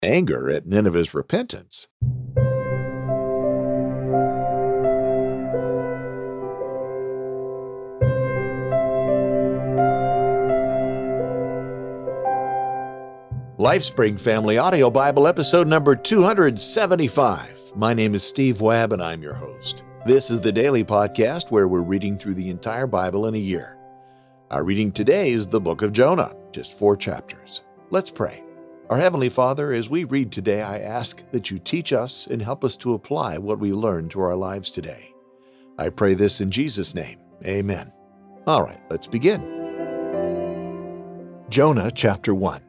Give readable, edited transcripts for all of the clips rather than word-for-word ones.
anger at Nineveh's repentance. LifeSpring Family Audio Bible, episode number 275. My name is Steve Webb, and I'm your host. This is the daily podcast where we're reading through the entire Bible in a year. Our reading today is the book of Jonah, just 4 chapters. Let's pray. Our Heavenly Father, as we read today, I ask that you teach us and help us to apply what we learn to our lives today. I pray this in Jesus' name. Amen. All right, let's begin. Jonah chapter 1.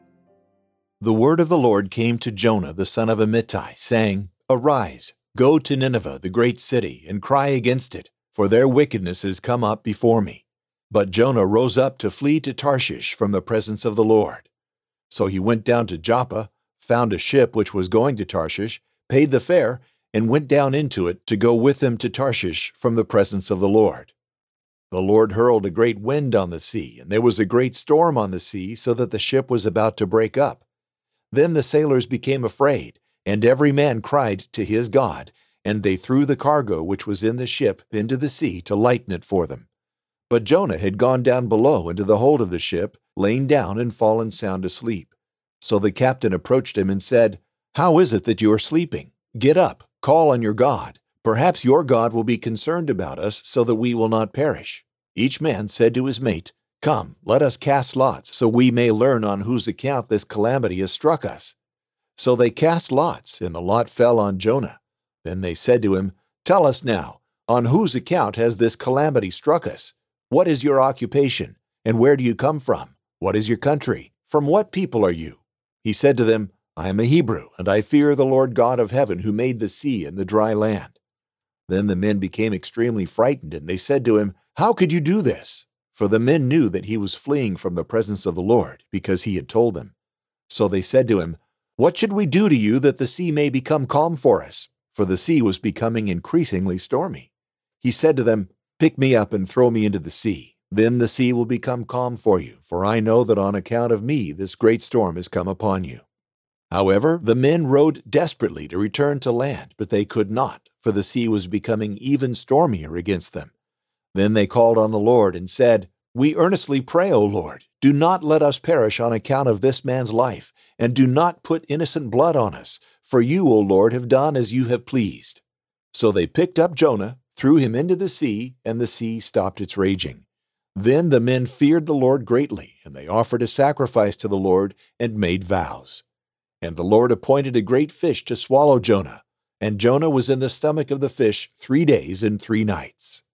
The word of the Lord came to Jonah the son of Amittai, saying, Arise, go to Nineveh, the great city, and cry against it, for their wickedness has come up before me. But Jonah rose up to flee to Tarshish from the presence of the Lord. So he went down to Joppa, found a ship which was going to Tarshish, paid the fare, and went down into it to go with them to Tarshish from the presence of the Lord. The Lord hurled a great wind on the sea, and there was a great storm on the sea, so that the ship was about to break up. Then the sailors became afraid, and every man cried to his God, and they threw the cargo which was in the ship into the sea to lighten it for them. But Jonah had gone down below into the hold of the ship, lain down and fallen sound asleep. So the captain approached him and said, How is it that you are sleeping? Get up, call on your God. Perhaps your God will be concerned about us, so that we will not perish. Each man said to his mate, Come, let us cast lots, so we may learn on whose account this calamity has struck us. So they cast lots, and the lot fell on Jonah. Then they said to him, Tell us now, on whose account has this calamity struck us? What is your occupation, and where do you come from? What is your country? From what people are you? He said to them, I am a Hebrew, and I fear the Lord God of heaven, who made the sea and the dry land. Then the men became extremely frightened, and they said to him, How could you do this? For the men knew that he was fleeing from the presence of the Lord, because he had told them. So they said to him, What should we do to you that the sea may become calm for us? For the sea was becoming increasingly stormy. He said to them, Pick me up and throw me into the sea. Then the sea will become calm for you, for I know that on account of me this great storm has come upon you. However, the men rowed desperately to return to land, but they could not, for the sea was becoming even stormier against them. Then they called on the Lord and said, We earnestly pray, O Lord, do not let us perish on account of this man's life, and do not put innocent blood on us, for you, O Lord, have done as you have pleased. So they picked up Jonah, threw him into the sea, and the sea stopped its raging. Then the men feared the Lord greatly, and they offered a sacrifice to the Lord and made vows. And the Lord appointed a great fish to swallow Jonah, and Jonah was in the stomach of the fish 3 days and 3 nights.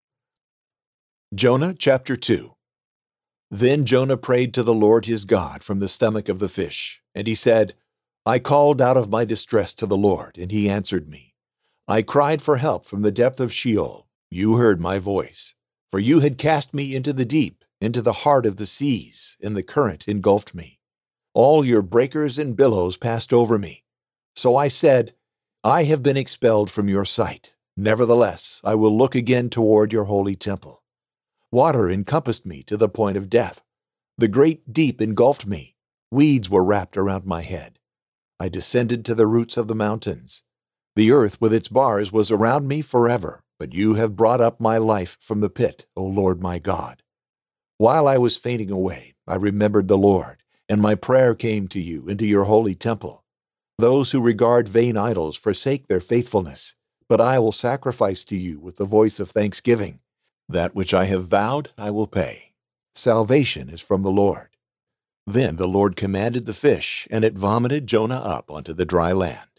Jonah chapter 2. Then Jonah prayed to the Lord his God from the stomach of the fish, and he said, I called out of my distress to the Lord, and he answered me. I cried for help from the depth of Sheol. You heard my voice. For you had cast me into the deep, into the heart of the seas, and the current engulfed me. All your breakers and billows passed over me. So I said, I have been expelled from your sight. Nevertheless, I will look again toward your holy temple. Water encompassed me to the point of death. The great deep engulfed me. Weeds were wrapped around my head. I descended to the roots of the mountains. The earth with its bars was around me forever, but you have brought up my life from the pit, O Lord my God. While I was fainting away, I remembered the Lord, and my prayer came to you into your holy temple. Those who regard vain idols forsake their faithfulness, but I will sacrifice to you with the voice of thanksgiving. That which I have vowed, I will pay. Salvation is from the Lord. Then the Lord commanded the fish, and it vomited Jonah up onto the dry land.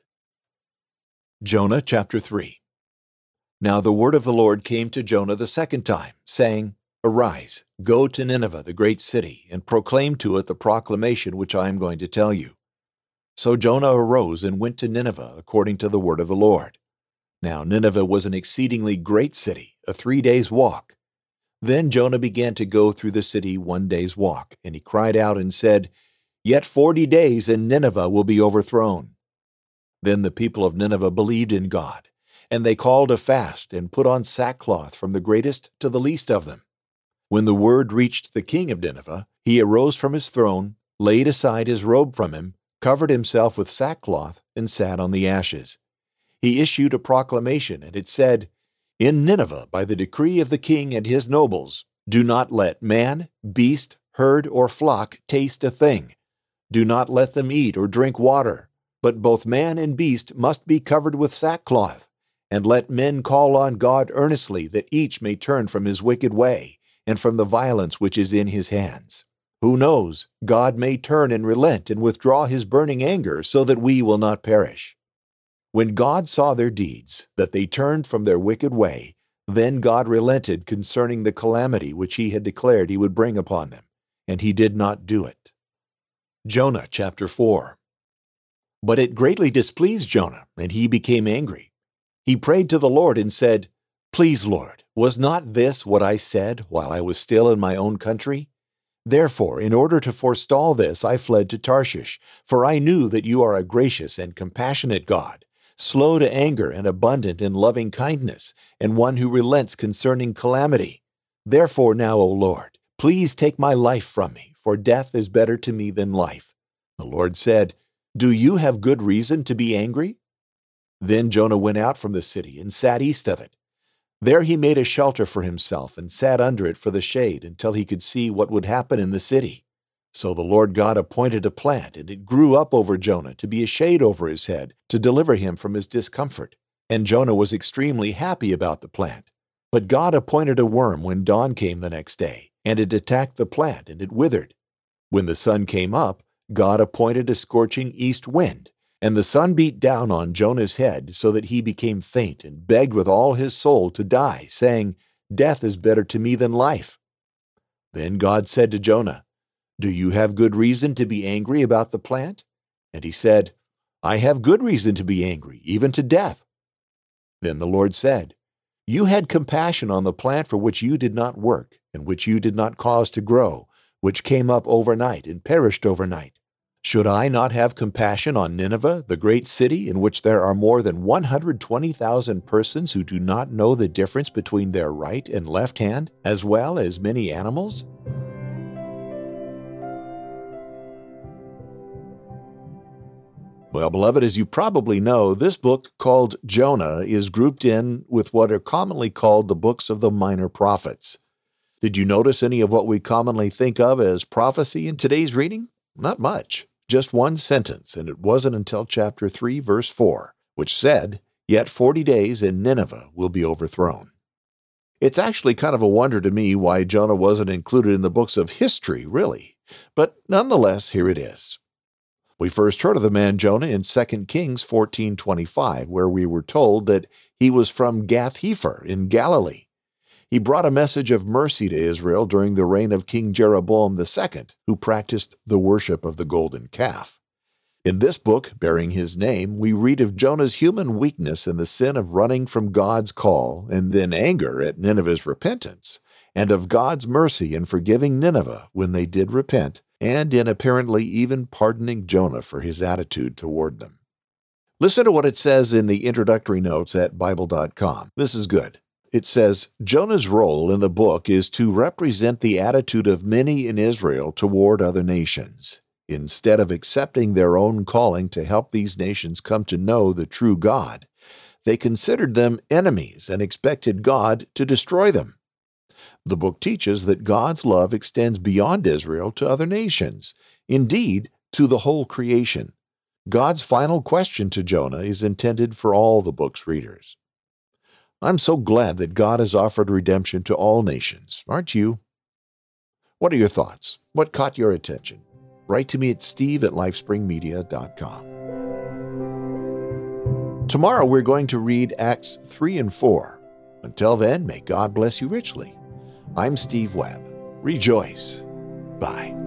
Jonah chapter 3. Now the word of the Lord came to Jonah the second time, saying, Arise, go to Nineveh, the great city, and proclaim to it the proclamation which I am going to tell you. So Jonah arose and went to Nineveh according to the word of the Lord. Now Nineveh was an exceedingly great city, a 3 days' walk. Then Jonah began to go through the city 1 day's walk, and he cried out and said, Yet 40 days, and Nineveh will be overthrown. Then the people of Nineveh believed in God, and they called a fast and put on sackcloth from the greatest to the least of them. When the word reached the king of Nineveh, he arose from his throne, laid aside his robe from him, covered himself with sackcloth, and sat on the ashes. He issued a proclamation, and it said, "In Nineveh, by the decree of the king and his nobles, do not let man, beast, herd, or flock taste a thing. Do not let them eat or drink water, but both man and beast must be covered with sackcloth. And let men call on God earnestly, that each may turn from his wicked way, and from the violence which is in his hands. Who knows, God may turn and relent and withdraw his burning anger, so that we will not perish." When God saw their deeds, that they turned from their wicked way, then God relented concerning the calamity which he had declared he would bring upon them, and he did not do it. Jonah chapter 4. But it greatly displeased Jonah, and he became angry. He prayed to the Lord and said, "Please, Lord, was not this what I said while I was still in my own country? Therefore, in order to forestall this, I fled to Tarshish, for I knew that you are a gracious and compassionate God, slow to anger and abundant in loving kindness, and one who relents concerning calamity. Therefore now, O Lord, please take my life from me, for death is better to me than life." The Lord said, "Do you have good reason to be angry?" Then Jonah went out from the city and sat east of it. There he made a shelter for himself and sat under it for the shade until he could see what would happen in the city. So the Lord God appointed a plant, and it grew up over Jonah to be a shade over his head, to deliver him from his discomfort. And Jonah was extremely happy about the plant. But God appointed a worm when dawn came the next day, and it attacked the plant, and it withered. When the sun came up, God appointed a scorching east wind, and the sun beat down on Jonah's head, so that he became faint and begged with all his soul to die, saying, "Death is better to me than life." Then God said to Jonah, "Do you have good reason to be angry about the plant?" And he said, "I have good reason to be angry, even to death." Then the Lord said, "You had compassion on the plant for which you did not work, and which you did not cause to grow, which came up overnight and perished overnight. Should I not have compassion on Nineveh, the great city, in which there are more than 120,000 persons who do not know the difference between their right and left hand, as well as many animals?" Well, beloved, as you probably know, this book called Jonah is grouped in with what are commonly called the books of the minor prophets. Did you notice any of what we commonly think of as prophecy in today's reading? Not much. Just one sentence, and it wasn't until chapter 3, verse 4, which said, "Yet 40 days and Nineveh will be overthrown." It's actually kind of a wonder to me why Jonah wasn't included in the books of history, really. But nonetheless, here it is. We first heard of the man Jonah in 2 Kings 14:25, where we were told that he was from Gath-hepher in Galilee. He brought a message of mercy to Israel during the reign of King Jeroboam II, who practiced the worship of the golden calf. In this book, bearing his name, we read of Jonah's human weakness and the sin of running from God's call, and then anger at Nineveh's repentance, and of God's mercy in forgiving Nineveh when they did repent, and in apparently even pardoning Jonah for his attitude toward them. Listen to what it says in the introductory notes at Bible.com. This is good. It says, Jonah's role in the book is to represent the attitude of many in Israel toward other nations. Instead of accepting their own calling to help these nations come to know the true God, they considered them enemies and expected God to destroy them. The book teaches that God's love extends beyond Israel to other nations, indeed, to the whole creation. God's final question to Jonah is intended for all the book's readers. I'm so glad that God has offered redemption to all nations, aren't you? What are your thoughts? What caught your attention? Write to me at steve@lifespringmedia.com. Tomorrow we're going to read Acts 3 and 4. Until then, may God bless you richly. I'm Steve Webb. Rejoice. Bye.